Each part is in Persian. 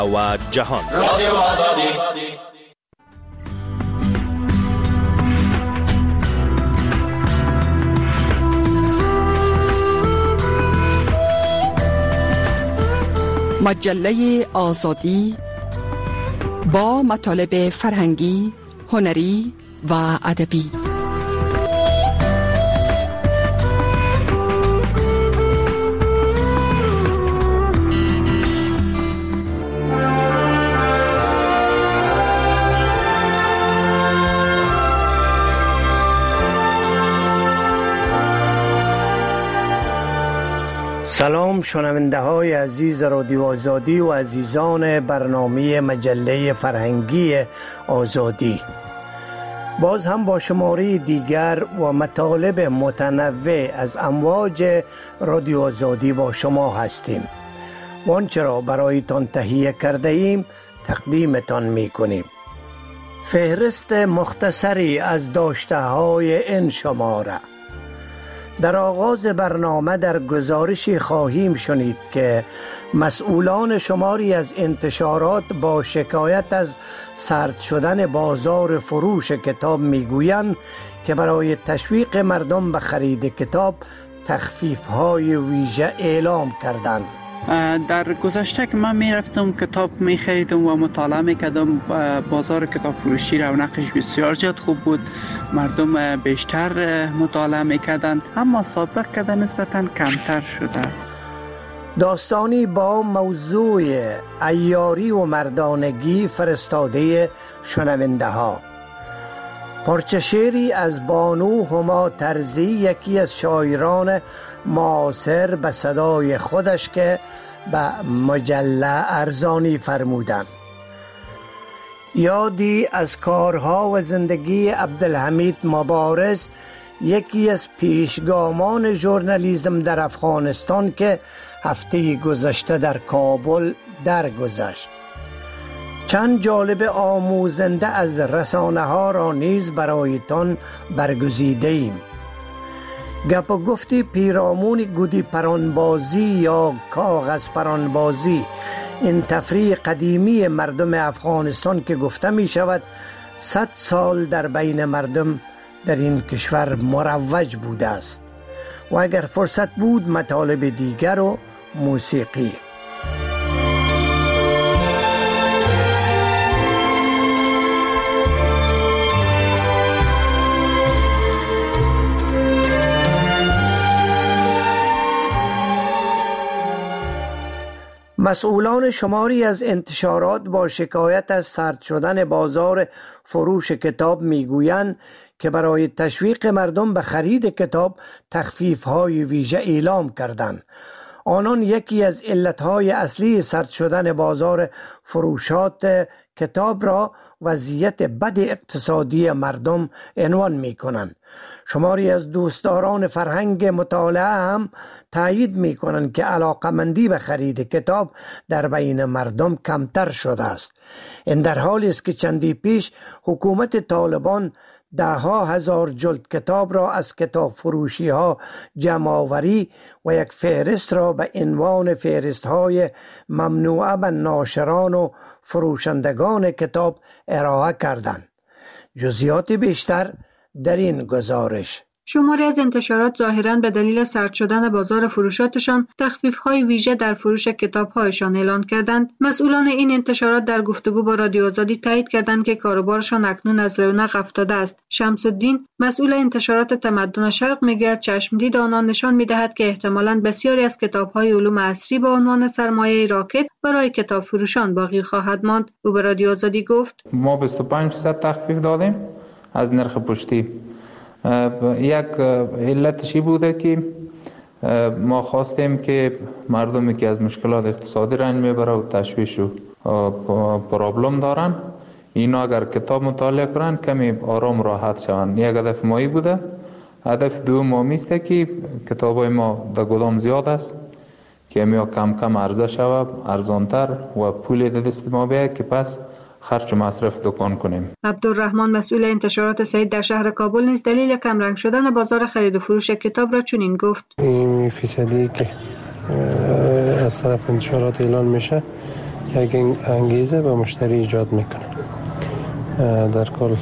و جهان. مجله آزادی با مطالب فرهنگی، هنری و ادبی. سلام شنونده های عزیز رادیو آزادی و عزیزان برنامه مجله فرهنگی آزادی. باز هم با شماره دیگر و مطالب متنوع از امواج رادیو آزادی با شما هستیم و آنچه را برایتان تهیه کرده ایم تقدیمتان می کنیم. فهرست مختصری از داشته های این شماره. در آغاز برنامه در گزارشی خواهیم شنید که مسئولان شماری از انتشارات با شکایت از سرد شدن بازار فروش کتاب میگویند که برای تشویق مردم به خرید کتاب تخفیف‌های ویژه اعلام کردند. در گذشته که من میرفتم کتاب میخریدم و مطالعه میکردم، بازار کتاب فروشی رونقش بسیار زیاد خوب بود، مردم بیشتر مطالعه میکردن، اما سابق کده نسبتا کمتر شده. داستانی با موضوع عیاری و مردانگی فرستاده شنونده ها. پارچه شعری از بانو هما ترزی، یکی از شاعران معاصر، به صدای خودش که به مجله ارزانی فرمودند. یادی از کارها و زندگی عبدالحمید مبارز، یکی از پیشگامان ژورنالیسم در افغانستان که هفته گذشته در کابل درگذشت. چند جالب آموزنده از رسانه ها را نیز برایتان برگزیده ایم. گپ و گفتی پیرامون گودی پرانبازی یا کاغذ پرانبازی، این تفریح قدیمی مردم افغانستان که گفته می شود 100 سال در بین مردم در این کشور مروج بوده است. و اگر فرصت بود مطالب دیگر و موسیقی. مسئولان شماری از انتشارات با شکایت از سرد شدن بازار فروش کتاب میگویند که برای تشویق مردم به خرید کتاب تخفیف‌های ویژه اعلام کردند. آنان یکی از علتهای اصلی سرد شدن بازار فروشات کتاب را وضعیت بد اقتصادی مردم عنوان می‌کنند. شماری از دوستداران فرهنگ مطالعه هم تایید می‌کنند که علاقمندی به خرید کتاب در بین مردم کمتر شده است. این در حالی است که چندی پیش حکومت طالبان ده‌ها هزار جلد کتاب را از کتاب فروشی ها جمع آوری و یک فهرست را به عنوان فهرست های ممنوعه به ناشران و فروشندگان کتاب ارائه کردند. جزئیات بیشتر در این گزارش. شماری از انتشارات ظاهراً به دلیل سرد شدن بازار فروشاتشان تخفیف‌های ویژه در فروش کتاب‌هایشان اعلان کردند. مسئولان این انتشارات در گفتگو با رادیو آزادی تایید کردند که کاروبارشان اکنون از رونق افتاده است. شمس الدین، مسئول انتشارات تمدن شرق، میگوید چشمدید آنان نشان می‌دهد که احتمالاً بسیاری از کتاب‌های علوم عصری با عنوان سرمایه راکد برای کتاب فروشان باقی خواهد ماند. او به رادیو آزادی گفت: ما 25% تخفیف دادیم از نرخ پشتی. یک علتشی بوده که ما خواستیم که مردمی که از مشکلات اقتصادی رنج میبره و تشویش و پرابلم دارن، اینا اگر کتاب مطالعه کنن کمی آرام راحت شوند. یک هدف مایی بوده. هدف دوم است که کتابای ما در گدام زیاد است که می کم کم عرضه شود، ارزانتر و پول در دست ما بیاید که پس خرج و مصرف دکان کنیم. عبدالرحمن، مسئول انتشارات سعید در شهر کابل، نیز دلیل کمرنگ شدن بازار خرید و فروش کتاب را چنین گفت: این فیصدی که از طرف انتشارات اعلان میشه یک انگیزه به مشتری ایجاد میکنه. در کل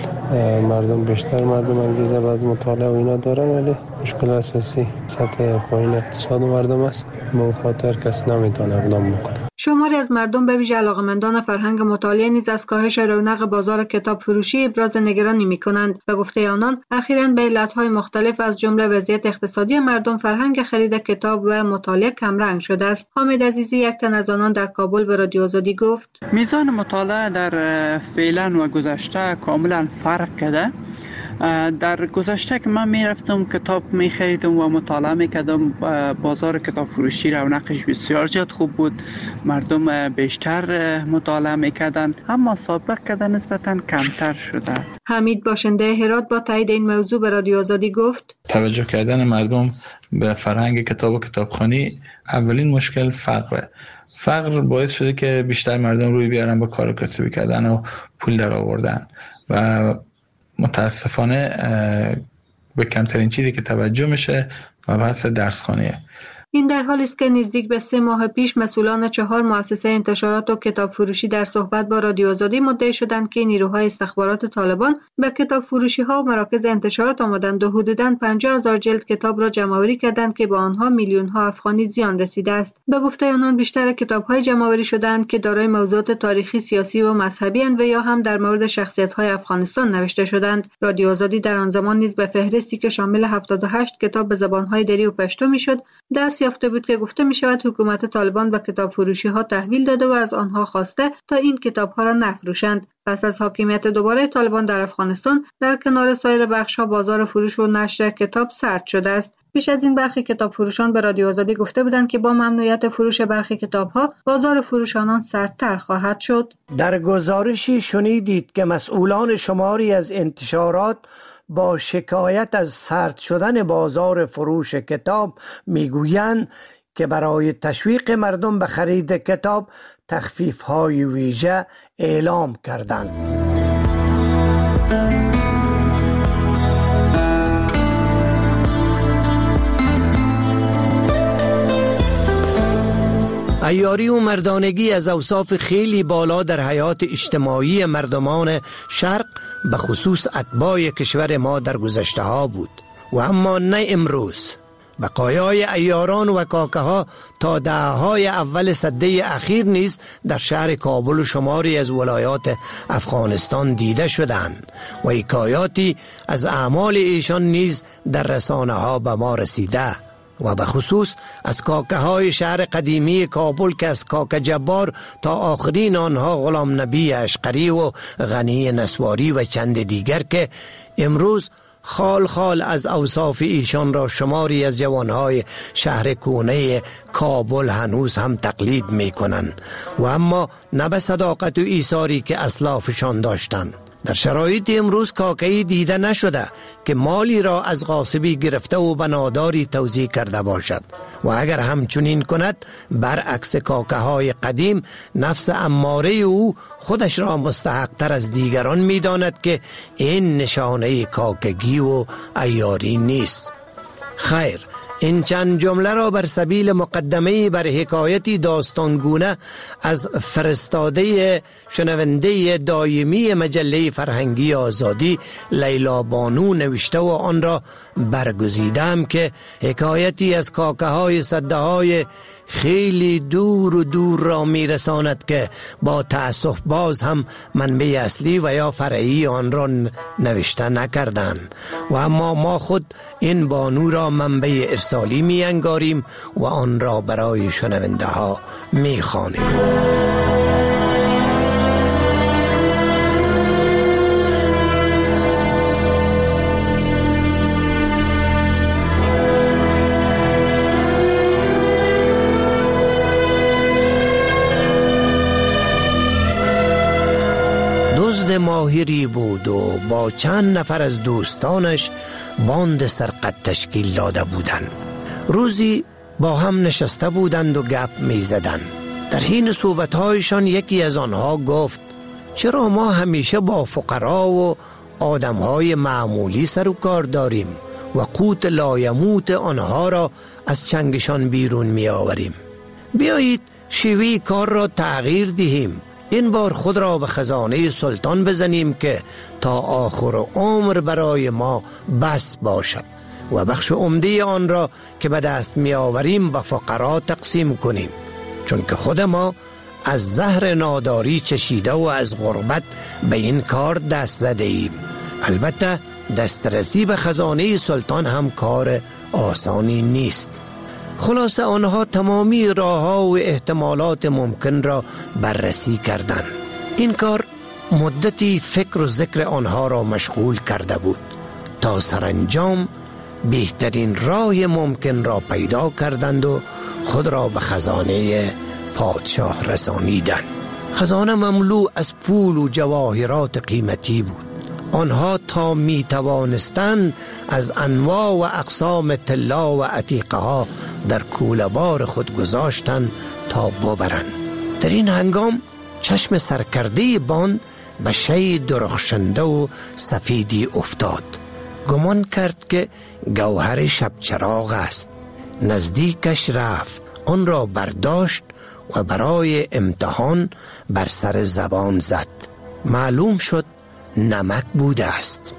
بیشتر مردم انگیزه بعد مطالعه و اینا دارن، ولی مشکل اساسی سطح پایین اقتصاد مردم است. به خاطر کس نمیتونه اقدام بکنه. شماری از مردم به ویژه علاقه‌مندان فرهنگ مطالعه نیز از کاهش رونق بازار کتاب فروشی ابراز نگرانی می‌کنند. به گفته آنان، اخیراً به علت‌های مختلف از جمله وضعیت اقتصادی مردم، فرهنگ خرید کتاب و مطالعه کمرنگ شده است. حامد عزیزی، یک تن از آنان، در کابل به رادیو آزادی گفت: میزان مطالعه در فعلا و گذشته کاملا فرق کرده. در گذشته که من میرفتم کتاب میخریدم و مطالعه میکردم، بازار کتاب فروشی رونقش بسیار زیاد خوب بود، مردم بیشتر مطالعه میکردن، اما سابق که نسبتا کمتر شده. حمید باشنده هرات با تایید این موضوع به رادیو آزادی گفت: توجه کردن مردم به فرهنگ کتاب و کتابخوانی، اولین مشکل فقر باعث شده که بیشتر مردم روی بیارن با کار کسبی کردن و پول در آوردن و متاسفانه به کمترین چیزی که توجه میشه و بحث درسخوانیه. این در حالی است که نزدیک به 3 ماه پیش مسئولان 4 مؤسسه انتشارات و کتاب فروشی در صحبت با رادیو آزادی مدعی شدند که نیروهای استخبارات طالبان به کتاب فروشی ها و مراکز انتشارات آمدند و حدوداً 50,000 جلد کتاب را جمع‌آوری کردند که با آنها میلیون ها افغانی زیان رسیده است. به گفته آنان، بیشتر کتاب های جمع‌آوری شدند که دارای موضوعات تاریخی، سیاسی و مذهبی اند و یا هم در مورد شخصیت های افغانستان نوشته شدند. رادیو آزادی در آن زمان نیز به فهرستی که شامل 78 کتاب به زبان های دری و پشتو میشد دست یافته بود که گفته می شود حکومت طالبان به کتاب فروشی ها تحویل داده و از آنها خواسته تا این کتاب ها را نفروشند. پس از حاکمیت دوباره طالبان در افغانستان، در کنار سایر بخش ها بازار فروش و نشر کتاب سرد شده است. پیش از این برخی کتاب فروشان به رادیو آزادی گفته بودند که با ممنوعیت فروش برخی کتاب ها بازار فروش آنان سردتر خواهد شد. در گزارشی شنیدید که مسئولان شماری از انتشارات با شکایت از سرد شدن بازار فروش کتاب میگویند که برای تشویق مردم به خرید کتاب تخفیف‌های ویژه اعلام کردند. عیاری و مردانگی از اوصاف خیلی بالا در حیات اجتماعی مردمان شرق، به خصوص اتباع کشور ما، در گذشته ها بود و اما نه امروز. بقایای عیاران و کاکه ها تا دهه‌های اول سده اخیر نیز در شهر کابل و شماری از ولایات افغانستان دیده شدند و حکایاتی از اعمال ایشان نیز در رسانه ها به ما رسیده و به خصوص از کاکه های شهر قدیمی کابل که از کاکه جبار تا آخرین آنها غلام نبی اشقری و غنی نسواری و چند دیگر که امروز خال خال از اوصاف ایشان را شماری از جوانهای شهر کونه کابل هنوز هم تقلید می کنند و اما نه به صداقت و ایثاری که اسلافشان داشتند. در شرایط امروز کاکه‌ای دیده نشده که مالی را از غاصبی گرفته و به ناداری توزیع کرده باشد و اگر همچنین کند، برعکس کاکه‌های قدیم، نفس اماره او خودش را مستحق تر از دیگران می داند که این نشانه کاکگی و عیاری نیست. خیر، این چند جمله را بر سبیل مقدمه بر حکایتی داستانگونه از فرستاده شنونده دایمی مجله فرهنگی آزادی لیلا بانو نوشته و آن را برگزیدم که حکایتی از کاکه های سده های خیلی دور و دور را میرساند که با تأسف باز هم منبع اصلی و یا فرعی آن را نوشته نکردند و اما ما خود این بانو را منبع ارسالی می انگاریم و آن را برای شنونده ها می خوانیم. ماهری بود و با چند نفر از دوستانش باند سرقت تشکیل داده بودند. روزی با هم نشسته بودند و گپ می زدند. در حین صحبت‌هایشان یکی از آنها گفت: چرا ما همیشه با فقرا و آدم‌های معمولی سر و کار داریم و قوت لایموت آنها را از چنگشان بیرون می آوریم؟ بیایید شیوه کار را تغییر دهیم. این بار خود را به خزانه سلطان بزنیم که تا آخر عمر برای ما بس باشد و بخش عمده آن را که به دست می آوریم به فقرا تقسیم کنیم، چون که خود ما از زهر ناداری چشیده و از غربت به این کار دست زده ایم. البته دسترسی به خزانه سلطان هم کار آسانی نیست. خلاصه آنها تمامی راه‌ها و احتمالات ممکن را بررسی کردند. این کار مدتی فکر و ذکر آنها را مشغول کرده بود تا سرانجام بهترین راه ممکن را پیدا کردند و خود را به خزانه پادشاه رسانیدند. خزانه مملو از پول و جواهرات قیمتی بود. آنها تا می توانستند از انواع و اقسام طلا و عتیقه ها در کوله‌بار خود گذاشتند تا ببرند. در این هنگام چشم سرکرده باند به شی درخشنده و سفیدی افتاد. گمان کرد که گوهر شب چراغ است. نزدیکش رفت، آن را برداشت و برای امتحان بر سر زبان زد. معلوم شد نمک بوده است.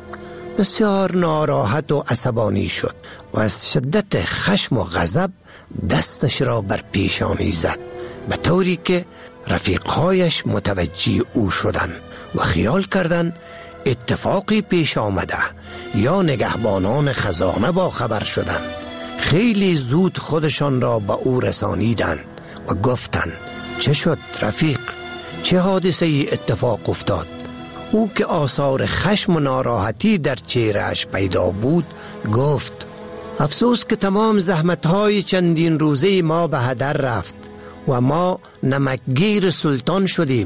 بسیار ناراحت و عصبانی شد و از شدت خشم و غضب دستش را بر پیشانی زد، به طوری که رفیقهایش متوجه او شدند و خیال کردند اتفاقی پیش آمده یا نگهبانان خزانه با خبر شدند. خیلی زود خودشان را به او رسانیدند و گفتند چه شد رفیق؟ چه حادثه ای اتفاق افتاد؟ او که آثار خشم و ناراحتی در چهرهش پیدا بود گفت افسوس که تمام زحمتهای چندین روزه ما به هدر رفت و ما نمکگیر سلطان شدیم.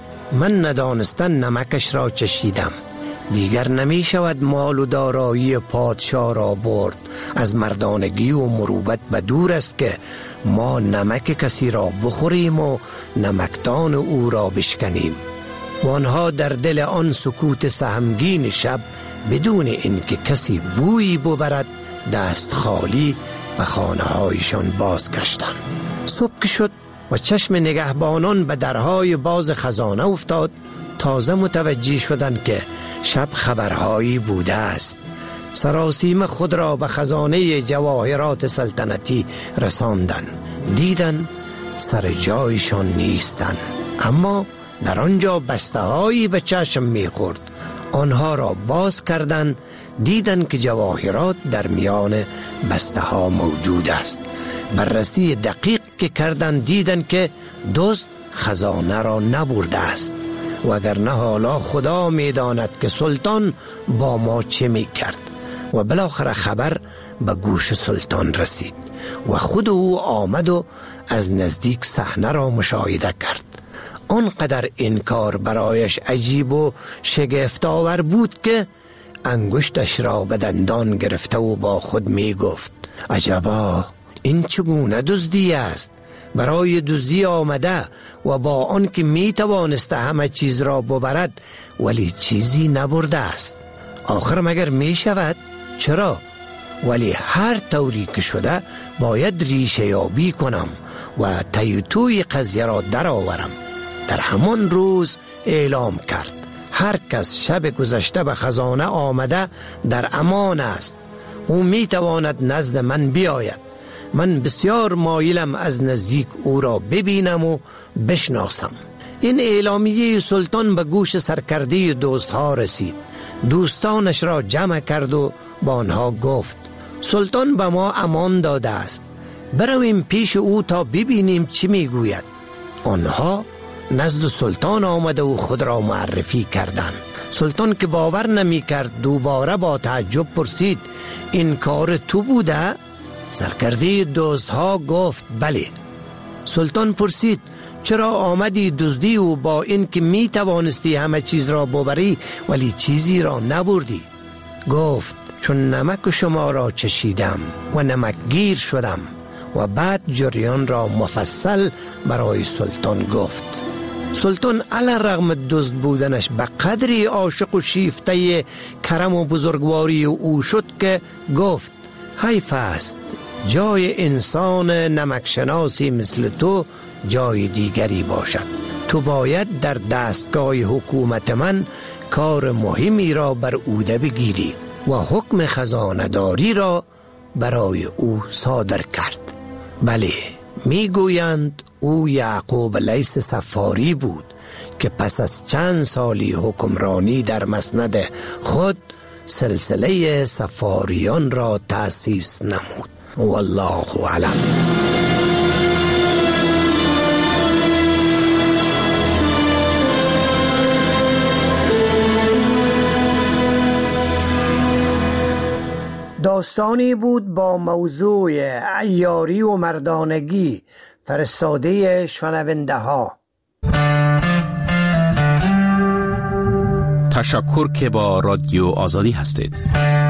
من ندانستن نمکش را چشیدم. دیگر نمی شود مال و دارایی پادشاه را برد. از مردانگی و مروت به دور است که ما نمک کسی را بخوریم و نمکدان او را بشکنیم. و آنها در دل آن سکوت سهمگین شب بدون اینکه کسی بویی ببرد دست خالی به خانه هایشان بازگشتند. صبح که شد و چشم نگهبانان به درهای باز خزانه افتاد، تازه متوجه شدند که شب خبرهایی بوده است. سراسیمه خود را به خزانه جواهرات سلطنتی رساندند. دیدند سر جایشان نیستند، اما در آنجا بسته‌هایی به چشم می‌خورد. آنها را باز کردند، دیدند که جواهرات در میان بسته‌ها موجود است. بررسی دقیق که کردند دیدند که دزد خزانه را نبرده است، وگرنه حالا خدا می‌داند که سلطان با ما چه می‌کرد. و بالاخره خبر به گوش سلطان رسید و خود او آمد و از نزدیک صحنه را مشاهده کرد. آنقدر این کار برایش عجیب و شگفت‌آور بود که انگشتش را به دندان گرفته و با خود می گفت عجبا، این چگونه دزدی است؟ برای دزدی آمده و با آن که می توانسته همه چیز را ببرد ولی چیزی نبرده است. آخر مگر می شود؟ چرا؟ ولی هر طوری که شده باید ریشه یابی کنم و توی قضیه را در آورم. در همان روز اعلام کرد هر کس شب گذشته به خزانه آمده در امان است. او می تواند نزد من بیاید. من بسیار مایلم از نزدیک او را ببینم و بشناسم. این اعلامیه سلطان به گوش سرکرده دزدها رسید. دوستانش را جمع کرد و با آنها گفت سلطان به ما امان داده است، برویم پیش او تا ببینیم چی میگوید. آنها نزد سلطان آمده و خود را معرفی کردند. سلطان که باور نمی کرد دوباره با تعجب پرسید این کار تو بوده؟ سرکرده دزدها گفت بله. سلطان پرسید چرا آمدی دزدی و با این که می توانستی همه چیز را ببری ولی چیزی را نبردی؟ گفت چون نمک شما را چشیدم و نمکگیر شدم. و بعد جریان را مفصل برای سلطان گفت. سلطان علی رغم دزد بودنش به قدری عاشق و شیفته کرم و بزرگواری او شد که گفت حیف است جای انسان نمکشناسی مثل تو جای دیگری باشد. تو باید در دستگاه حکومت من کار مهمی را بر عهده بگیری و حکم خزانه‌داری را برای او صادر کرد. بله، میگویند او یعقوب لیث صفاری بود که پس از چند سالی حکمرانی در مسند خود سلسله صفاریان را تأسیس نمود. والله اعلم. داستانی بود با موضوع عیاری و مردانگی، فرستاده شنونده ها. تشکر که با رادیو آزادی هستید.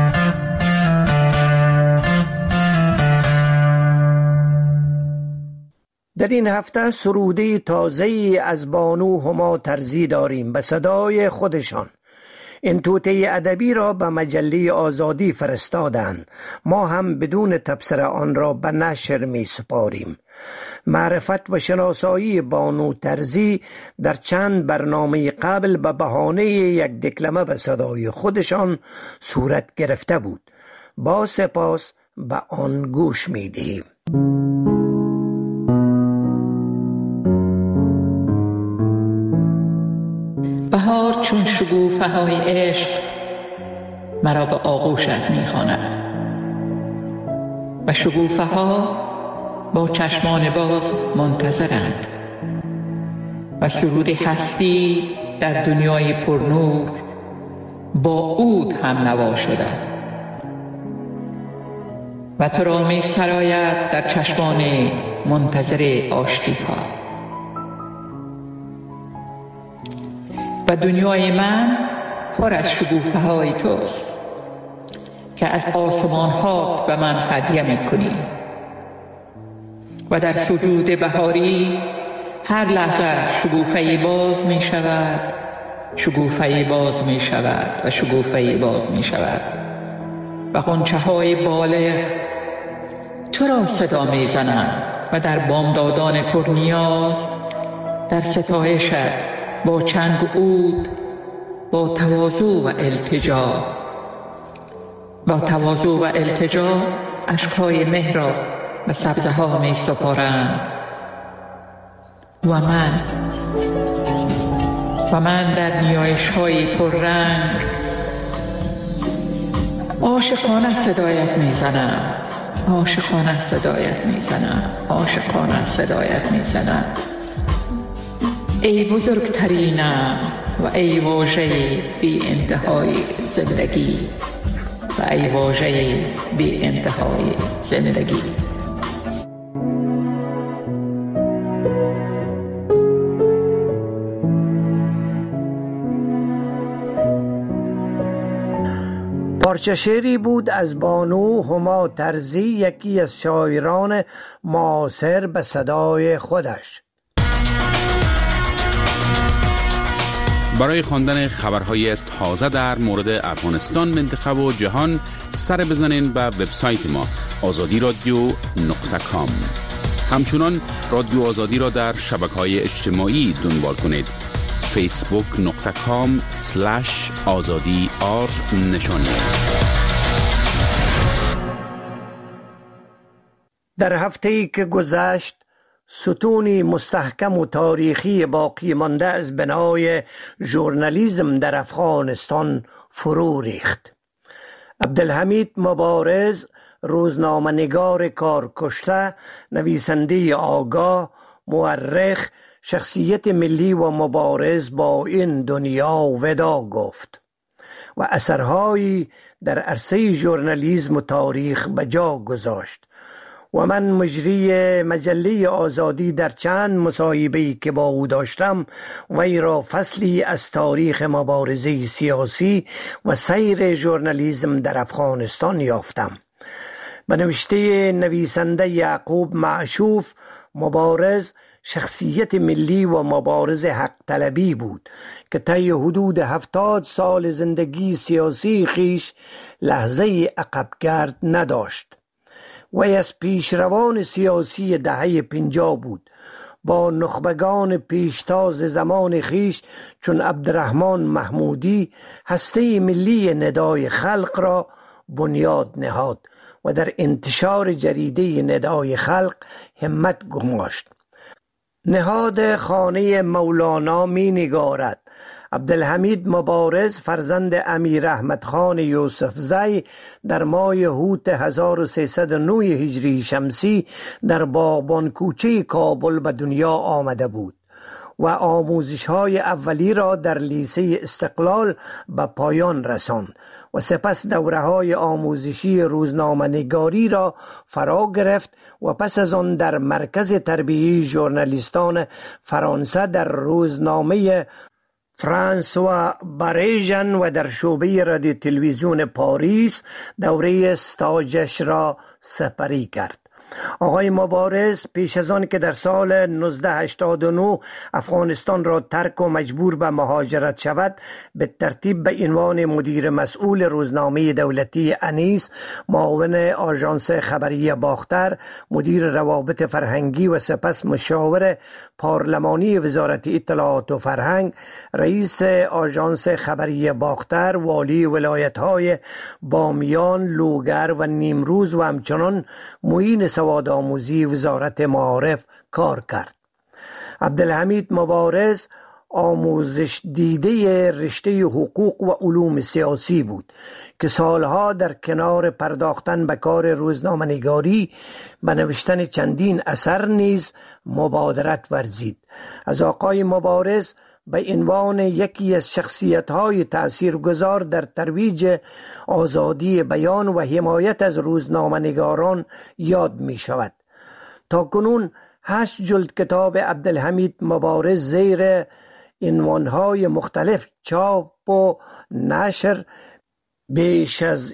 در این هفته سروده تازه‌ای از بانو هما ترزی داریم به صدای خودشان. این توطئه ادبی را به مجله آزادی فرستادند. ما هم بدون تبصره آن را به نشر می سپاریم. معرفت و شناسایی بانو ترزی در چند برنامه قبل به بهانه یک دکلمه به صدای خودشان صورت گرفته بود. با سپاس به آن گوش می دهیم. بهار چون شگوفه های عشق مرا به آغوشت می‌خواند و شگوفه ها با چشمان باز منتظرند و سرود هستی در دنیای پرنور با عود هم نوا شده و تو را می سراید در چشمان منتظر آشتی ها. و دنیای من پر از شگوفه های توست که از آسمان ها به من هدیه می کنی و در سجود بهاری هر لحظه شگوفه باز می شود، شگوفه باز می شود و شگوفه باز می شود و غنچه های بالغ تو را صدا می زنند و در بامدادان پرنیاز در ستایشت با چنگ عود، با تواضع و التجا اشکهای مهر را به سبزه ها می سپارند و من در نیایش های پررنگ عاشقانه صدایت می زنم، عاشقانه صدایت می زنم، عاشقانه صدایت می زنم. ای بزرگترینم و ای واژه بی انتهای زندگی و ای واژه بی انتهای زندگی. پارچه شعری بود از بانو هما ترزی، یکی از شاعران معاصر به صدای خودش. برای خواندن خبرهای تازه در مورد افغانستان، منطقه و جهان سر بزنین به وبسایت ما azadi.radio.com. همچنان رادیو آزادی را در شبکه‌های اجتماعی دنبال کنید. facebook.com/azadi_r نشانی است. در هفته‌ای که گذشت ستونی مستحکم و تاریخی باقی مانده از بنای ژورنالیسم در افغانستان فرو ریخت. عبدالحمید مبارز، روزنامه‌نگار کارکشته، نویسنده آگاه، مورخ، شخصیت ملی و مبارز با این دنیا ودا گفت و اثرهایی در عرصه ژورنالیسم و تاریخ به جا گذاشت و من مجری مجله آزادی در چند مصاحبه‌ای که با او داشتم وی را فصلی از تاریخ مبارزه سیاسی و سیر ژورنالیسم در افغانستان یافتم. به نوشته نویسنده یعقوب معشوف، مبارز شخصیت ملی و مبارز حق طلبی بود که طی حدود 70 سال زندگی سیاسی خیش لحظه عقبگرد نداشت. وی از پیشروان سیاسی دهه 50 بود. با نخبگان پیشتاز زمان خیش چون عبدالرحمن محمودی هسته ملی ندای خلق را بنیاد نهاد و در انتشار جریده ندای خلق همت گماشت. نهاد خانه مولانا می نگارد. عبدالحمید مبارز فرزند امیر احمد خان یوسف زی در ماه هوت 1309 هجری شمسی در باغبان کوچه کابل به دنیا آمده بود و آموزش های اولی را در لیسه استقلال به پایان رساند و سپس دوره های آموزشی روزنامه‌نگاری را فرا گرفت و پس از آن در مرکز تربیتی ژورنالیستان فرانسه در روزنامه فرانسوا باریژن و در شعبه رادیو تلویزیون پاریس دوره استاجش را سپری کرد. آقای مبارز پیش از آن که در سال 1989 افغانستان را ترک و مجبور به مهاجرت شود، به ترتیب به عنوان مدیر مسئول روزنامه دولتی انیس، معاون آژانس خبری باختر، مدیر روابط فرهنگی و سپس مشاور پارلمانی وزارت اطلاعات و فرهنگ، رئیس آژانس خبری باختر، والی ولایت‌های بامیان، لوگر و نیمروز و همچنان معین سواد آموزی وزارت معارف کار کرد. عبدالحمید مبارز آموزش دیده رشته حقوق و علوم سیاسی بود که سالها در کنار پرداختن به کار روزنامه‌نگاری به نوشتن چندین اثر نیز مبادرت ورزید. از آقای مبارز به عنوان یکی از شخصیت‌های تأثیرگذار در ترویج آزادی بیان و حمایت از روزنامه‌نگاران یاد می‌شود. تاکنون 8 جلد کتاب عبدالحمید مبارز زیر عنوان‌های مختلف چاپ و نشر، بیش از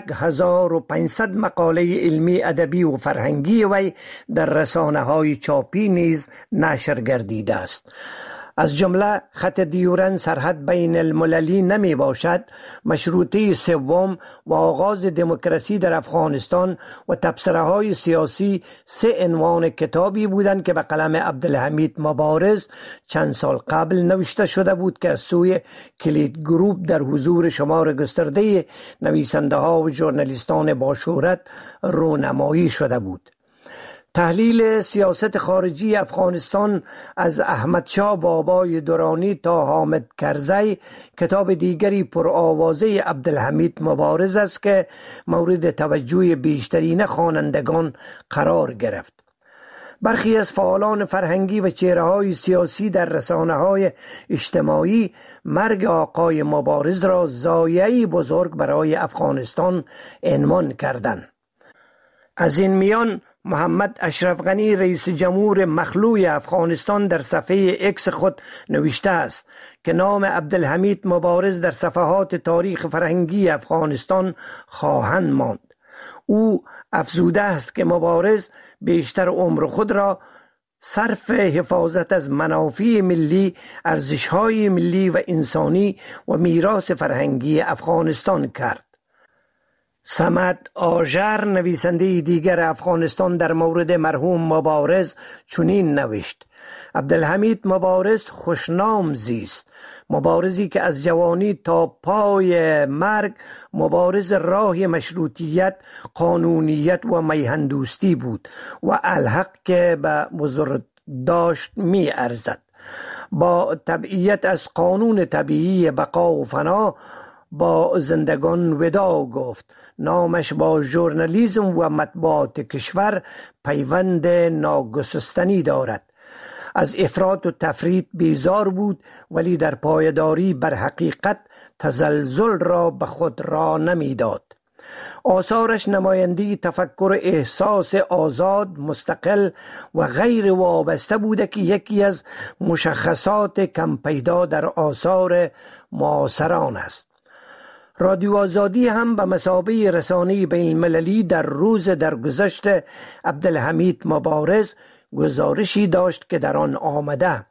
1500 مقاله علمی، ادبی و فرهنگی وی در رسانه‌های چاپی نیز نشر گردیده است. از جمله خط دیورن سرحد بین المللی نمی باشد، مشروطه سوم و آغاز دموکراسی در افغانستان و تبصره های سیاسی 3 عنوان کتابی بودند که به قلم عبدالحمید مبارز چند سال قبل نوشته شده بود که از سوی کلید گروپ در حضور شمار گسترده نویسنده ها و ژورنالیستان با شهرت رونمایی شده بود. تحلیل سیاست خارجی افغانستان از احمدشاه بابای درانی تا حامد کرزی کتاب دیگری پرآوازه عبدالحمید مبارز است که مورد توجه بیشترین خوانندگان قرار گرفت. برخی از فعالان فرهنگی و چهره‌های سیاسی در رسانه‌های اجتماعی مرگ آقای مبارز را ضایعه‌ای بزرگ برای افغانستان عنوان کردند. از این میان محمد اشرف غنی رئیس جمهور مخلوع افغانستان در صفحه اکس خود نوشته است که نام عبدالحمید مبارز در صفحات تاریخ فرهنگی افغانستان خواهند ماند. او افزوده است که مبارز بیشتر عمر خود را صرف حفاظت از منافع ملی، ارزش‌های ملی و انسانی و میراث فرهنگی افغانستان کرد. صمد آژر نویسنده دیگر افغانستان در مورد مرحوم مبارز چنین نوشت: عبدالحمید مبارز خوشنام زیست، مبارزی که از جوانی تا پای مرگ مبارز راه مشروطیت، قانونیت و میهندوستی بود و الحق که به بزرگ داشت می ارزد. با تبعیت از قانون طبیعی بقا و فنا با زندگان وداع گفت. نامش با ژورنالیسم و مطبوعات کشور پیوند ناگسستنی دارد. از افراط و تفرید بیزار بود، ولی در پایداری بر حقیقت تزلزل را به خود را نمیداد. آثارش نماینده تفکر احساس آزاد، مستقل و غیر وابسته بوده که یکی از مشخصات کم پیدا در آثار معاصران است. رادیو آزادی هم به مثابه رسانه بین المللی در روز درگذشت عبدالحمید مبارز گزارشی داشت که در آن آمده: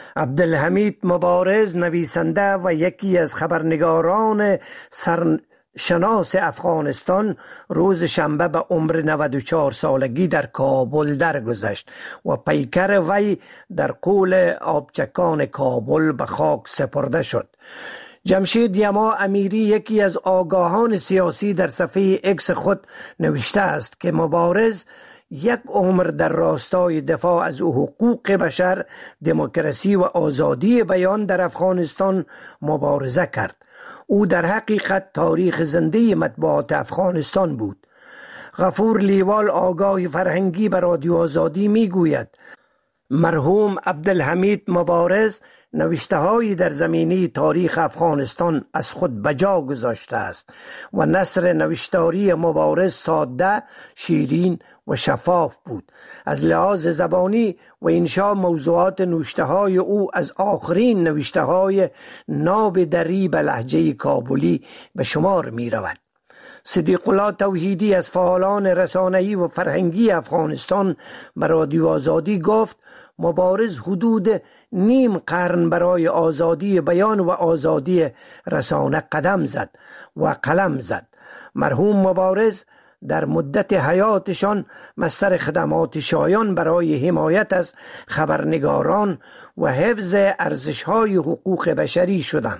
عبدالحمید مبارز نویسنده و یکی از خبرنگاران شناس افغانستان روز شنبه به عمر 94 سالگی در کابل درگذشت و پیکر وی در قول آبچکان کابل به خاک سپرده شد. جمشید یما امیری، یکی از آگاهان سیاسی، در صفحه اکس خود نوشته است که مبارز یک عمر در راستای دفاع از حقوق بشر، دموکراسی و آزادی بیان در افغانستان مبارزه کرد. او در حقیقت تاریخ زنده مطبوعات افغانستان بود. غفور لیوال، آگاه فرهنگی، به رادیو آزادی می گوید مرحوم عبدالحمید مبارز نوشته‌هایی در زمینه تاریخ افغانستان از خود بجا گذاشته است و نثر نوشتاری مبارز ساده، شیرین و شفاف بود. از لحاظ زبانی و انشاء موضوعات نوشته‌های او از آخرین نوشته‌های ناب دری به لهجه کابلی به شمار می رود. صدیق الله توحیدی از فعالان رسانه‌ای و فرهنگی افغانستان به رادیو آزادی گفت مبارز حدود نیم قرن برای آزادی بیان و آزادی رسانه قدم زد و قلم زد. مرحوم مبارز در مدت حیاتشان مصدر خدمات شایان برای حمایت از خبرنگاران و حفظ ارزش‌های حقوق بشری شدند.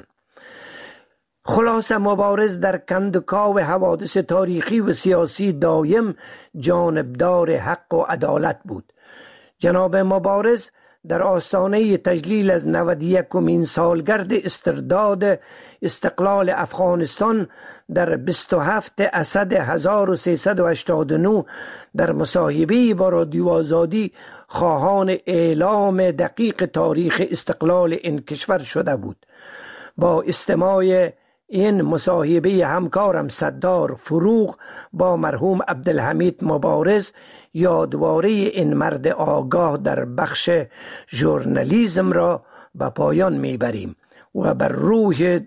خلاصه مبارز در کندوکاو حوادث تاریخی و سیاسی دایم جانبدار حق و عدالت بود. جناب مبارز در آستانه تجلیل از 91مین سالگرد استرداد استقلال افغانستان در 27 اسد 1389 در مصاحبه‌ای با رادیو آزادی خواهان اعلام دقیق تاریخ استقلال این کشور شده بود. با استماع این مصاحبه همکارم صدار فروغ با مرحوم عبدالحمید مبارز یادواره این مرد آگاه در بخش ژورنالیسم را به پایان میبریم و بر روح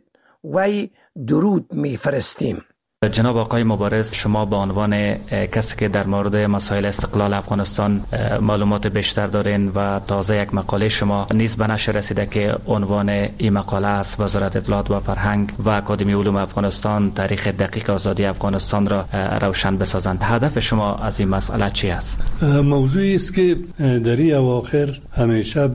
وی درود میفرستیم. جناب آقای مبارز، شما به عنوان کسی که در مورد مسائل استقلال افغانستان معلومات بیشتر دارین و تازه یک مقاله شما نیز به نشر رسیده که عنوان این مقاله است وزارت اطلاعات و فرهنگ و اکادمی علوم افغانستان تاریخ دقیق آزادی افغانستان را روشن بسازند. هدف شما از این مسئله چی است؟ موضوعی است که در این اواخر همیشه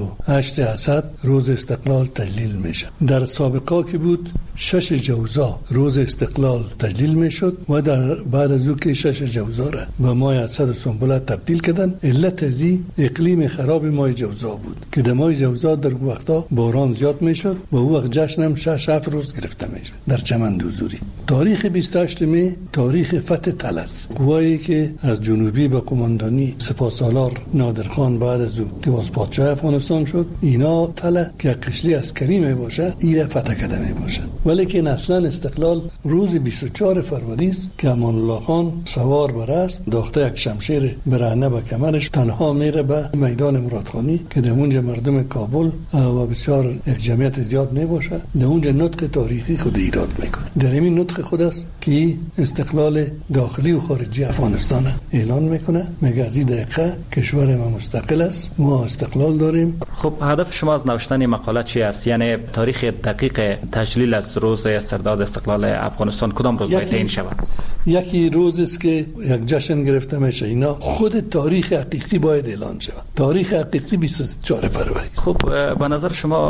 28 اسد روز استقلال تجلیل میشه. در سابقه که بود 6 جوزا روز استقلال تجلیل میشد و در بعد از او که 6 جوزا را به ماه اسد و سنبله تبدیل کردن. علت ازی اقلیم خراب ماه جوزا بود که در ماه جوزا در وقتا باران زیاد میشد و او وقت جشن هم 6 روز گرفته میشد در چمن دوزوری. تاریخ 28 می تاریخ فتح طلس، قوایی که از جنوبی به قماندانی سپاسالار نادرخان بعد از او که باز پادشاه افغانستان شد، اینا طلع که قشری عسکری می باشه ایره فتح کرده می باشه. ولی که اصلا استقلال روز 24 فروری است که امان الله خان سوار بر اسب داخته یک شمشیر برهنه به کمرش تنها میره به میدان مرادخانی که در اونجا مردم کابل و بسیار یک جمعیت زیاد می باشه، در اونجا نطق تاریخی خود ایراد میکنه. در این نطق خود است که استقلال داخلی و خارجی افغانستان اعلان میکنه، میگه از این دقیقه کشور ما مستقل است، ما استقلال داریم. خب هدف شما از نوشتن این مقاله چی است؟ یعنی تاریخ دقیق تجلیل از روز استرداد استقلال افغانستان کدام روز باید تعیین شود؟ یکی روز است که یک جشن گرفته میشه. اینا خود تاریخ حقیقی باید اعلان شود. تاریخ حقیقی 24 فروری. خب به نظر شما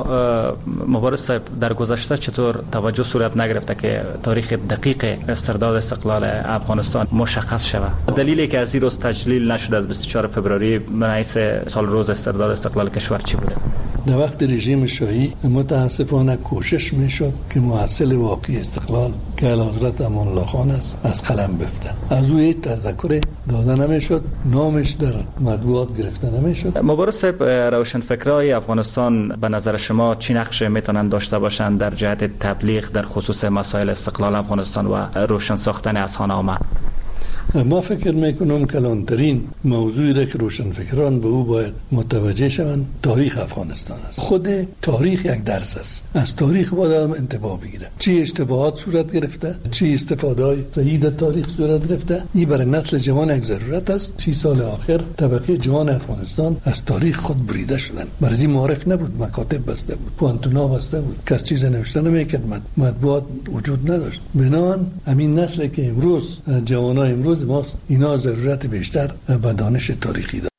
مبارز صاحب در گذشته چطور توجه صورت نگرفته که تاریخ دقیق استرداد استقلال افغانستان مشخص شود؟ دلیلی که از این روز تجلیل نشد از 24 فوریه به حیث سال روز استرداد استقلال کشور چی بوده؟ در وقت رژیم شاهی متاسفانه کوشش میشد که محصل واقعی استقلال که اعلیحضرت امان الله خان است از قلم بفته. از او هیچ تذکر داده نمیشد، نامش در مطبوعات گرفته نمیشد. مبارز صاحب، روشنفکرای افغانستان به نظر شما چی نقش میتونن داشته باشند در جهت تبلیغ در خصوص مسائل استقلال افغانستان و روشن ساختن اذهان عامه؟ ما فکر میکنم کلانترین موضوعی را که روشنفکران به او باید متوجه شوند تاریخ افغانستان است. خود تاریخ یک درس است. از تاریخ باید آدم انتباه بگیره. چی اشتباهات صورت گرفته، چی استفاده‌های صحیح در تاریخ صورت گرفته. این برای نسل جوان یک ضرورت است. 30 سال آخر طبقه جوان افغانستان از تاریخ خود بریده شدند. برای معرف نبود، مکاتب بسته بود، پوانتونا بسته بود، کس چیز نوشته نمیکرد، مطبوعات وجود نداشت. بنان همین نسل که امروز جوانای امروز ماست، اینا ضرورت بیشتر به دانش تاریخی دارند.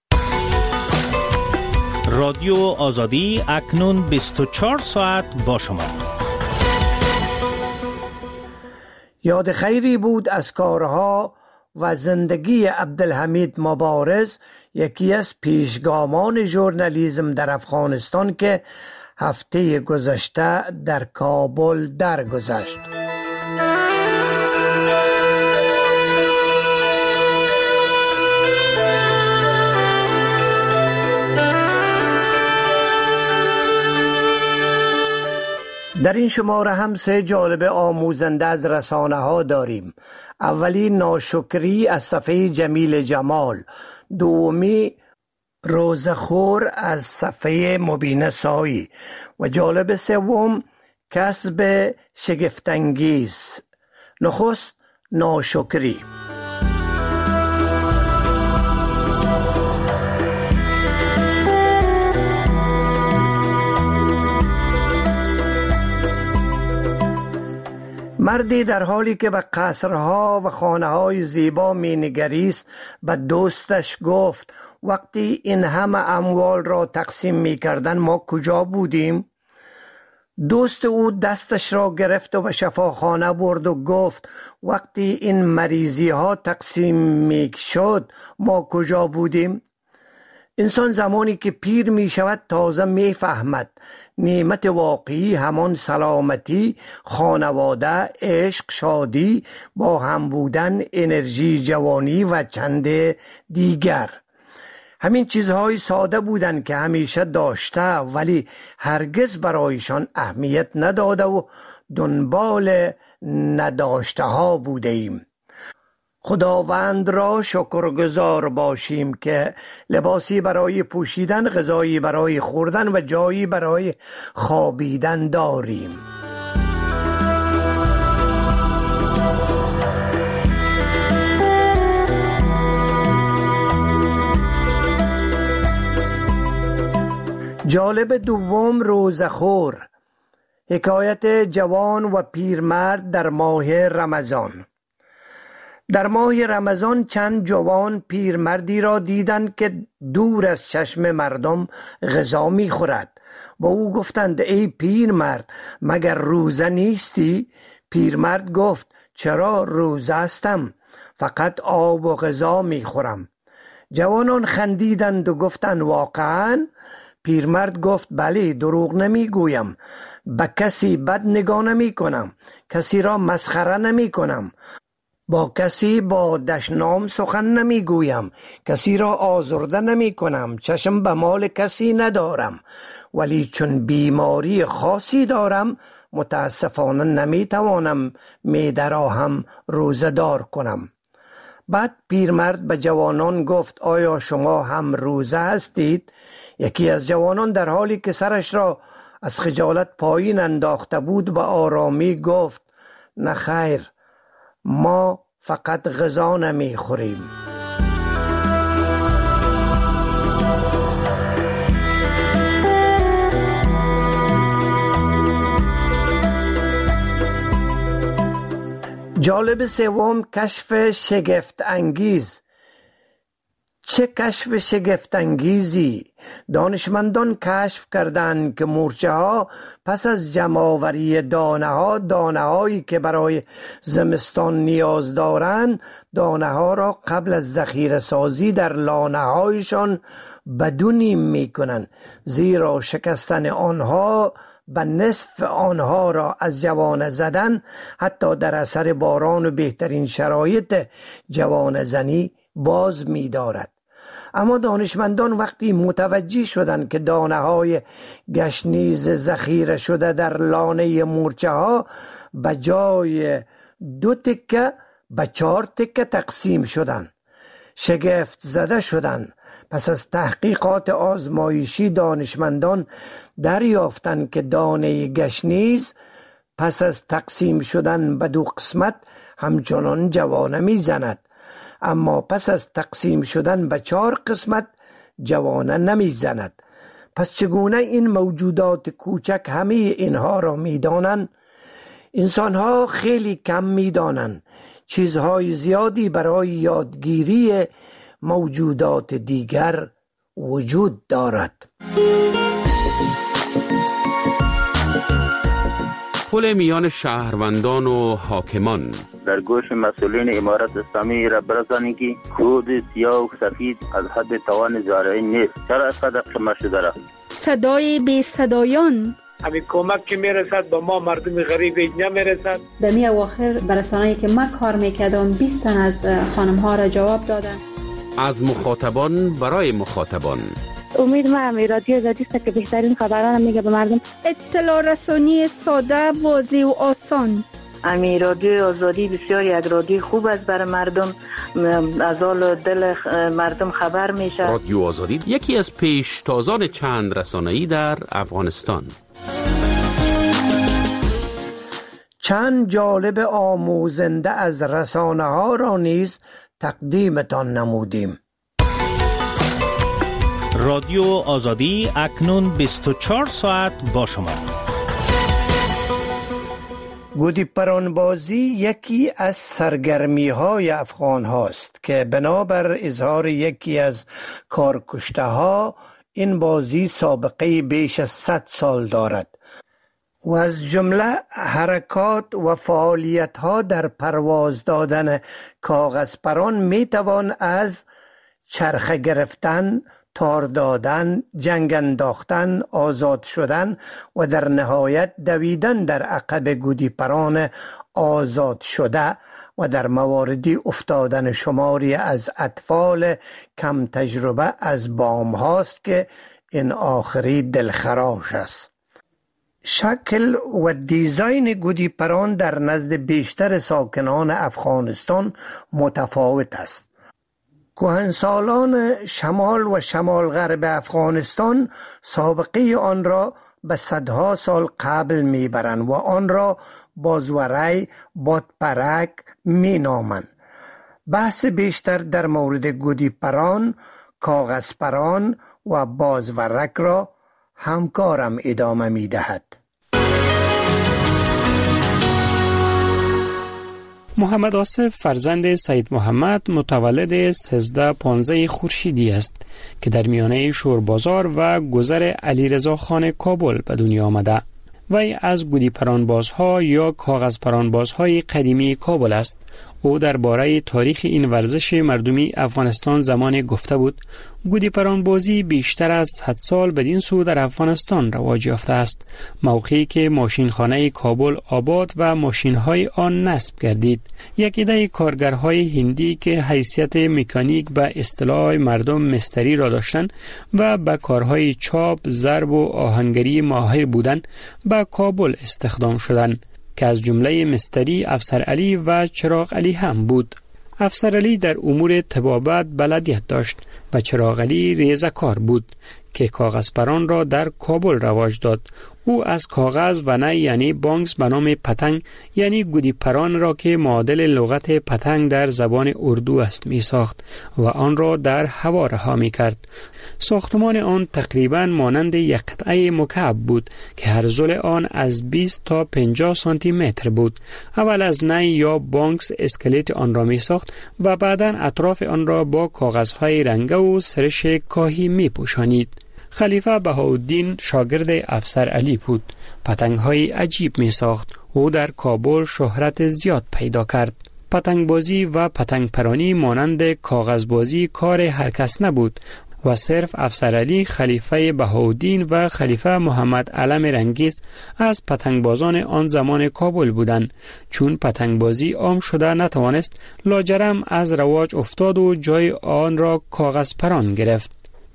رادیو آزادی اکنون 24 ساعت با شما. یاد خیری بود از کارها و زندگی عبدالحمید مبارز، یکی از پیشگامان ژورنالیسم در افغانستان که هفته گذشته در کابل درگذشت. در این شماره هم 3 جالب آموزنده از رسانه ها داریم. اولی ناشکری از صفحه جمیل جمال، دومی روزخور از صفحه مبینه سایی و جالب سوم کسب شگفت‌انگیز. نخست ناشکری. مردی در حالی که به قصرها و خانه‌های زیبا می‌نگریست به دوستش گفت وقتی این همه اموال را تقسیم می‌کردند ما کجا بودیم؟ دوست او دستش را گرفت و به شفاخانه برد و گفت وقتی این مریضی‌ها تقسیم می‌شد ما کجا بودیم؟ انسان زمانی که پیر می شود تازه می فهمد نعمت واقعی همان سلامتی، خانواده، عشق، شادی، با هم بودن، انرژی جوانی و چند دیگر. همین چیزهای ساده بودند که همیشه داشته ولی هرگز برایشان اهمیت نداده و دنبال نداشته ها بوده ایم. خداوند را شکرگزار باشیم که لباسی برای پوشیدن، غذایی برای خوردن و جایی برای خوابیدن داریم. جالب دوم روزخور، حکایت جوان و پیرمرد در ماه رمضان. در ماه رمضان چند جوان پیرمردی را دیدند که دور از چشم مردم غذا می خورد. با او گفتند ای پیرمرد مگر روزه نیستی؟ پیرمرد گفت چرا روزه هستم، فقط آب و غذا می خورم. جوانان خندیدند و گفتند واقعا؟ پیرمرد گفت بله، دروغ نمی گویم. به کسی بد نگاه نمی کنم، کسی را مسخره نمی کنم، با کسی با دشنام سخن نمی گویم، کسی را آزرده نمی کنم، چشم به مال کسی ندارم، ولی چون بیماری خاصی دارم متاسفانه نمی توانم معده را هم روزه دار کنم. بعد پیرمرد به جوانان گفت آیا شما هم روزه هستید؟ یکی از جوانان در حالی که سرش را از خجالت پایین انداخته بود به آرامی گفت نه خیر، ما فقط غذا نمی خوریم. جالب سوم کشف شگفت انگیز. چه کشف شگفت انگیزی! دانشمندان کشف کردند که مورچه ها پس از جمع‌آوری دانه هایی که برای زمستان نیاز دارند، دانه ها را قبل از ذخیره سازی در لانه هایشان بدونیم می کنند، زیرا شکستن آنها به نصف آنها را از جوانه زدن حتی در اثر باران و بهترین شرایط جوانه زنی باز می دارد. اما دانشمندان وقتی متوجه شدند که دانه های گشنیز ذخیره شده در لانه مورچه ها به جای 2 تکه به 4 تکه تقسیم شدند. شگفت زده شدند. پس از تحقیقات آزمایشی دانشمندان دریافتند که دانه گشنیز پس از تقسیم شدن به 2 قسمت همچنان جوانه میزند، اما پس از تقسیم شدن به 4 قسمت جوانه نمیزند. پس چگونه این موجودات کوچک همه اینها را میدانند؟ انسانها خیلی کم میدانند. چیزهای زیادی برای یادگیری موجودات دیگر وجود دارد. پل میان شهروندان و حاکمان. در گوش مسئولین امارت اسلامی را برسانید که خود سیاه و سفید از حد توان زارعی نیست. چرا از قدر قمه شده را؟ صدای بی صدایان. همین کمک که میرسد با ما مردم غریب اینجا میرسد. در می اواخر برسانه‌ای که من کار میکردم 20 تن از خانم ها را جواب دادن. از مخاطبان برای مخاطبان. امید من رادیو آزادی است که بهترین خبران میگه به مردم. اطلاع رسانی ساده، واضح و آسان. امی رادیو آزادی بسیار یک رادیو خوب است برای مردم، از حال دل مردم خبر میشه. رادیو آزادی یکی از پیشتازان چند رسانه‌ای در افغانستان. چند جالب آموزنده از رسانه ها را نیز تقدیمتان نمودیم. رادیو آزادی اکنون 24 ساعت با شما. گودیپران بازی یکی از سرگرمی های افغان هاست که بنابر اظهار یکی از کارکشته ها این بازی سابقه بیش از 100 سال دارد و از جمله حرکات و فعالیت ها در پرواز دادن کاغذ پران می توان از چرخه گرفتن، تار دادن، جنگ انداختن، آزاد شدن و در نهایت دویدن در عقب گودیپران آزاد شده و در مواردی افتادن شماری از اطفال کم تجربه از بام هاست که این آخری دلخراش است. شکل و دیزاین گودیپران در نزد بیشتر ساکنان افغانستان متفاوت است. کهنسالان شمال و شمال غرب افغانستان سابقه آن را به صدها سال قبل میبرند و آن را بازوری بادپرک مینامند. بحث بیشتر در مورد گودیپران، کاغذپران و بازورک را همکارم ادامه میدهد. محمد آصف فرزند سید محمد متولد 1315 خورشیدی است که در میانه شوربازار و گذر علیرضا خان کابل به دنیا آمده. وی از گودیپرانبازها یا کاغذپرانبازهای قدیمی کابل است. او درباره تاریخ این ورزش مردمی افغانستان زمان گفته بود: گودیپرانبازی بیشتر از 100 سال بدین سو در افغانستان رواج یافته است، موقعی که ماشینخانه کابل آباد و ماشینهای آن نصب گردید. یک عده کارگرهای هندی که حیثیت مکانیک به اصطلاح مردم مستری را داشتند و به کارهای چاپ، ضرب و آهنگری ماهر بودند به کابل استخدام شدند که از جمله مستری افسر علی و چراغ علی هم بود. افسر علی در امور طبابت بلدیت داشت و چراغ علی ریزه‌کار بود که کاغذپران را در کابل رواج داد. او از کاغذ و نه یعنی بانگز به نام پتنگ یعنی گودیپران را که معادل لغت پتنگ در زبان اردو است می ساخت و آن را در هوا رها می کرد. ساختمان آن تقریبا مانند یک قطعه مکعب بود که هر ضلع آن از 20 تا 50 سانتی متر بود. اول از نی یا بانگز اسکلت آن را می ساخت و بعدا اطراف آن را با کاغذهای رنگه و سرش کاهی می پوشانید. خلیفه بهاءالدین شاگرد افسر علی بود. پتنگ‌های عجیب می ساخت. او در کابل شهرت زیاد پیدا کرد. پتنگبازی و پتنگ پرانی مانند کاغذبازی کار هر کس نبود و صرف افسر علی، خلیفه بهاءالدین و خلیفه محمد علم رنگیز از پتنگبازان آن زمان کابل بودند. چون پتنگبازی عام شده نتوانست، لاجرم از رواج افتاد و جای آن را کاغذ پران گرفت.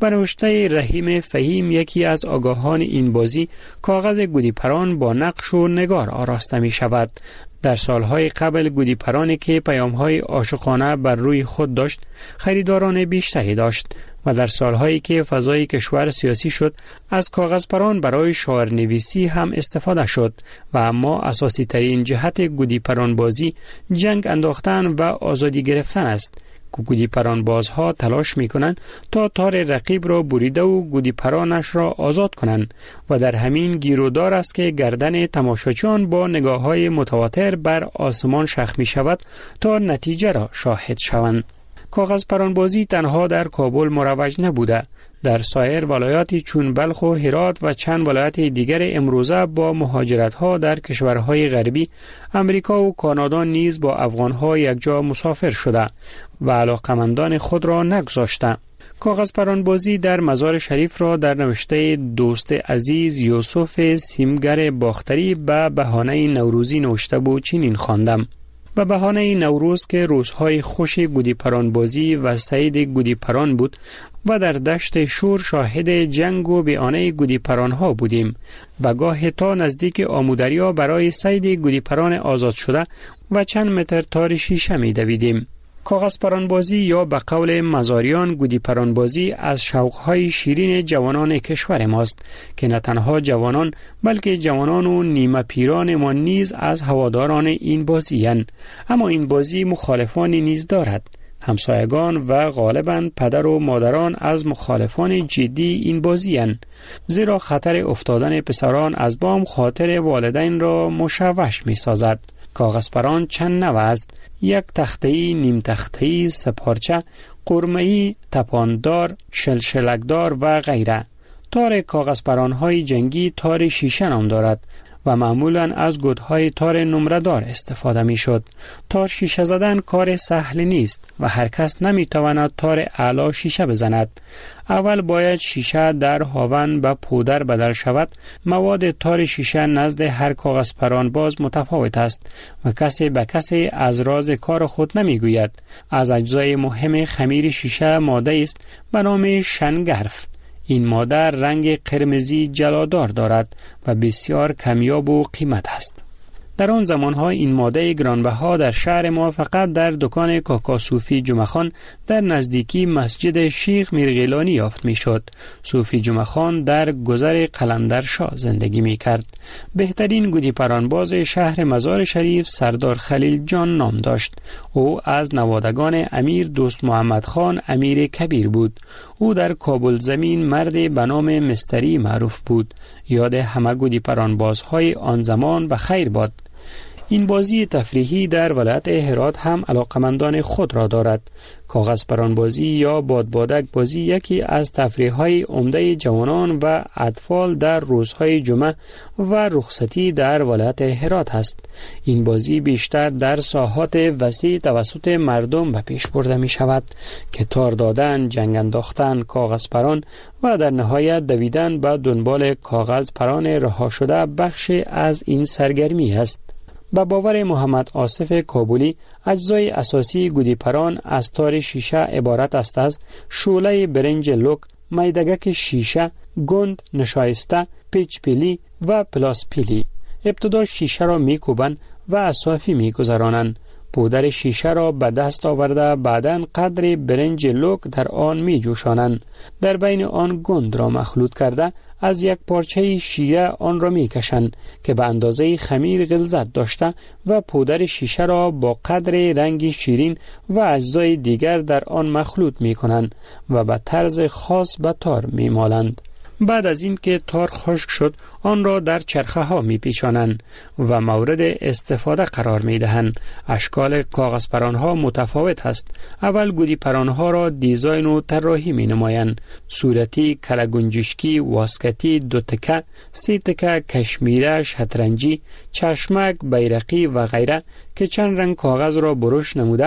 به نوشته رحیم فهیم، یکی از آگاهان این بازی، کاغذ گودی پران با نقش و نگار آراسته می شود. در سالهای قبل گودی پرانی که پیام‌های عاشقانه بر روی خود داشت خریداران بیشتری داشت و در سالهایی که فضای کشور سیاسی شد از کاغذ پران برای شعرنویسی هم استفاده شد و اما اساسی ترین جهت گودی پران بازی جنگ انداختن و آزادی گرفتن است. گودی پران بازها تلاش می کنند تا تار رقیب را بریده و گودی پرانش را آزاد کنند و در همین گیرودار است که گردن تماشاچیان با نگاه های متواتر بر آسمان شخ می شود تا نتیجه را شاهد شوند. کاغذ پران بازی تنها در کابل مروج نبوده. در سایر ولایاتی چون بلخ و هرات و چند ولایت دیگر امروزه با مهاجرت‌ها در کشورهای غربی، امریکا و کانادا نیز با افغان‌ها یکجا مسافر شده و علاقمندان خود را نگذاشته. کاغذ پران بازی در مزار شریف را در نوشته دوست عزیز یوسف سیمگر باختری به بهانه نوروزی نوشته بود چنین خواندم: به بهانه نوروز که روزهای خوش گودی پران بازی و سعید گودی پران بود و در دشت شور شاهد جنگ و بیانه گودی پران ها بودیم و گاه تا نزدیک آمودریا برای سعید گودی پران آزاد شده و چند متر تار شیشه می دویدیم. کاغذ پران بازی یا به قول مزاریان گودی پران بازی از شوقهای شیرین جوانان کشور ماست که نه تنها جوانان بلکه جوانان و نیمه پیران ما نیز از هواداران این بازی هستند. اما این بازی مخالفانی نیز دارد. همسایگان و غالباً پدر و مادران از مخالفان جدی این بازی هستند، زیرا خطر افتادن پسران از بام خاطر والدین را مشوش می سازد. کاغذ پران چند نوع است: یک تخته‌ای، نیم تخته‌ای، سپارچه، قرمه‌ای، تپاندار، شلشلکدار و غیره. تار کاغذ پران‌های جنگی تار شیشه نام دارد و معمولاً از گودهای تار نمره‌دار استفاده می‌شد. تار شیشه زدن کار سهل نیست و هر کس نمی‌تواند تار اعلی شیشه بزند. اول باید شیشه در هاون به پودر بدل شود. مواد تار شیشه نزد هر کاغذ پران باز متفاوت است و کسی به کسی از راز کار خود نمی‌گوید. از اجزای مهم خمیر شیشه ماده است به نام شنگرف. این ماده رنگ قرمزی جلادار دارد و بسیار کمیاب و قیمت است. در آن زمانها این ماده گرانبها در شهر ما فقط در دکان کاکا صوفی جمعخان در نزدیکی مسجد شیخ میرغیلانی یافت میشد. صوفی جمعخان در گذر قلندرشاه زندگی میکرد. بهترین گودی پرانباز شهر مزار شریف سردار خلیل جان نام داشت. او از نوادگان امیر دوست محمد خان امیر کبیر بود. او در کابل زمین مرد به نام مستری معروف بود. یاد همه گودی پرانبازهای آن زمان به خیر باد. این بازی تفریحی در ولایت هرات هم علاقمندان خود را دارد. کاغذ پران بازی یا بادبادک بازی یکی از تفریح‌های عمده جوانان و اطفال در روزهای جمعه و رخصتی در ولایت هرات است. این بازی بیشتر در ساحات وسیع توسط مردم به پیش برده می شود که تار دادن، جنگ انداختن، کاغذ پران و در نهایت دویدن به دنبال کاغذ پران رها شده بخش از این سرگرمی است. به باور محمد آصف کابلی، اجزای اساسی گودی پران از تار شیشه عبارت است از شعله برنج لوک، میدگک شیشه، گند نشایسته، پیچ پیلی و پلاس پیلی. ابتدا شیشه را میکوبند و اصافی میگذرانند. پودر شیشه را به دست آورده بعداً قدر برنج لوک در آن می جوشانند. در بین آن گند را مخلوط کرده از یک پارچه شیره آن را می کشند که به اندازه خمیر غلظت داشته و پودر شیشه را با قدر رنگی شیرین و اجزای دیگر در آن مخلوط می کنند و به طرز خاص به تار می مالند. بعد از این که تار خشک شد آن را در چرخه ها می پیچانند و مورد استفاده قرار می دهند. اشکال کاغذ پران ها متفاوت است. اول گودی پران ها را دیزاین و طراحی می نمایند. صورتی، کلگنجشکی، واسکتی، دو تکه، سی تکه، کشمیره، شطرنجی، چشمک، بیرقی و غیره که چند رنگ کاغذ را برش نموده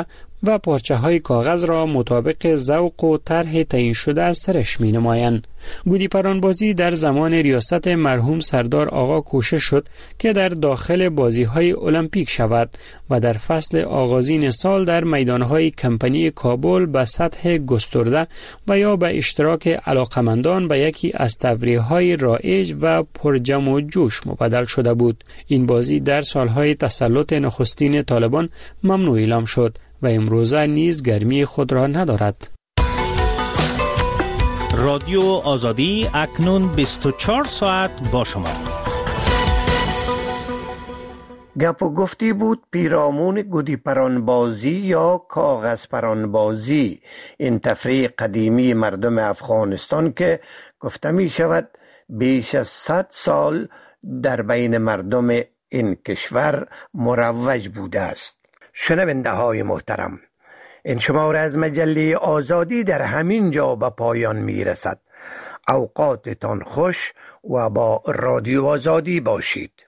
و پارچه های کاغذ را مطابق ذوق و طرح تعیین شده از سرش می نمایند. گودی پرانبازی در زمان ریاست مرحوم سردار آقا کوشش شد که در داخل بازی های المپیک شود و در فصل آغازین سال در میدانهای کمپانی کابل به سطح گسترده و یا به اشتراک علاقمندان به یکی از تفریح‌های رایج و پرجم و جوش مبدل شده بود. این بازی در سالهای تسلط نخستین طالبان ممنوع اعلام شد و امروزه نیز گرمی خود را ندارد. رادیو آزادی اکنون 24 ساعت با شما. گپ و گفتی بود پیرامون گودی پرانبازی یا کاغذ پرانبازی، این تفریح قدیمی مردم افغانستان که گفته می شود بیش از 100 سال در بین مردم این کشور مروج بوده است. شنونده های محترم، این شماره از مجله آزادی در همین جا به پایان می رسد. اوقاتتان خوش و با رادیو آزادی باشید.